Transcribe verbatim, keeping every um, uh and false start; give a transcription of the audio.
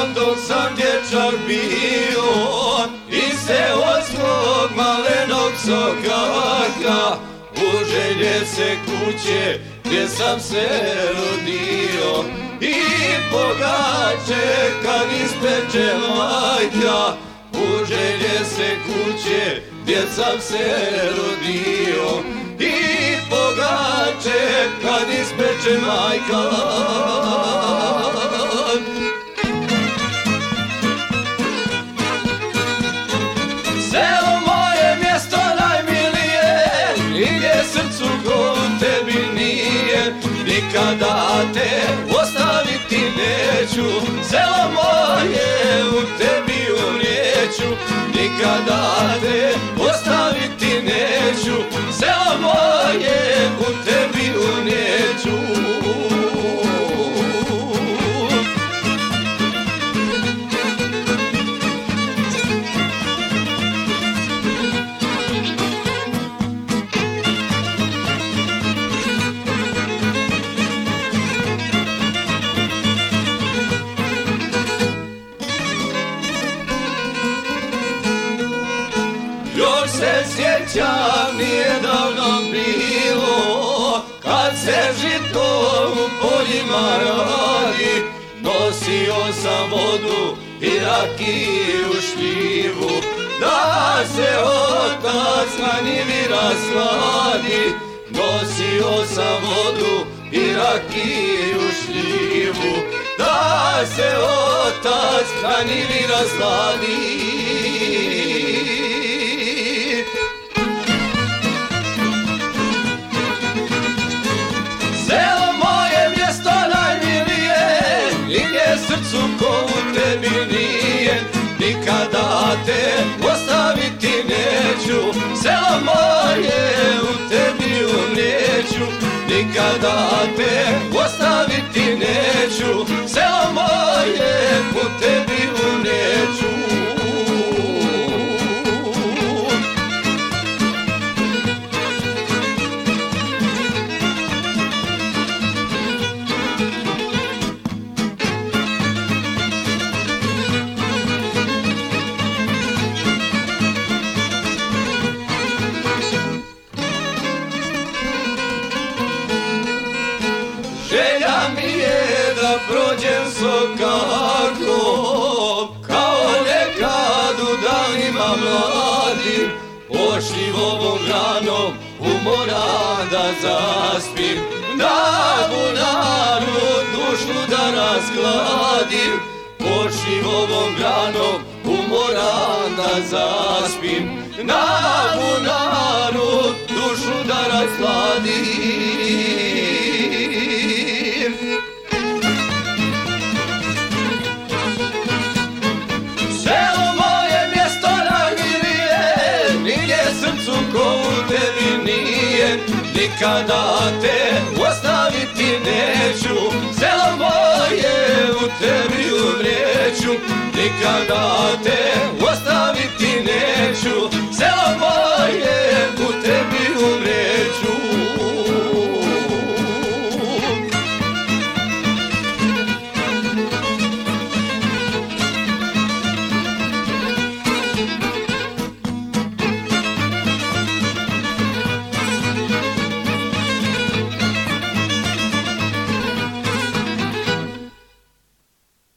dok sam dječak bio i se od svog malenog sokaka u želje se kuće gdje sam se rodio i pogače kad ispeče majka u želje se kuće gdje sam se rodio i pogače kad ispeče majka. Selo moje mjesto najmilije i gdje srcu ko tebi nije, nikada te ostaviti neću. Selo moje u tebi umrijeću, nikada te ostaviti neću. Selo moje u tebi umrijeću. Još se sjećam, nije davno bilo, kad se žito u poljima radi, nosio sam vodu i rakiju šljivu, da se otac na njivi rasladi. Nosio sam vodu i rakiju šljivu, da se otac na njivi rasladi. Selo moje mjesto najmilije i gdje srcu ko u tebi nije, nikada te ostaviti neću. Selo moje u tebi umrijeću, nikada te ostaviti neću. Selo moje u tebi umrijeću. Želja mi je da prođem sokako, kao nekad u danima mladim, ošljivovom ranom umoran da zaspim, da bunaru dušu da raskladim. Ošljivovom ranom umoran da zaspim, na bunaru dušu da raskladim. Selo moje mjesto najmilije, nigdje srcu ko u tebi nije, nikada te ostaviti neću. Selo moje u tebi umrijeću, nikada te ostaviti neću. Selo moje